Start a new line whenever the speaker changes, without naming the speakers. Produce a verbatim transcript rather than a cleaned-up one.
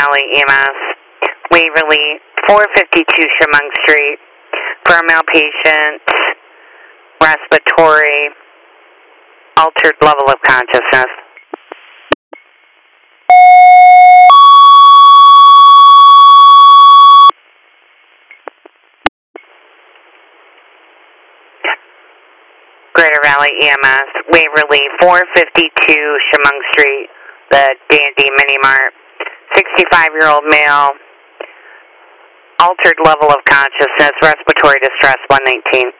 Valley E M S, Waverly, four fifty-two Chemung Street, for a male patient, respiratory, altered level of consciousness. Greater Valley E M S, Waverly, four fifty-two Chemung Street, the Dandy Mini Mart, sixty-five-year-old male, altered level of consciousness, respiratory distress, one nineteen.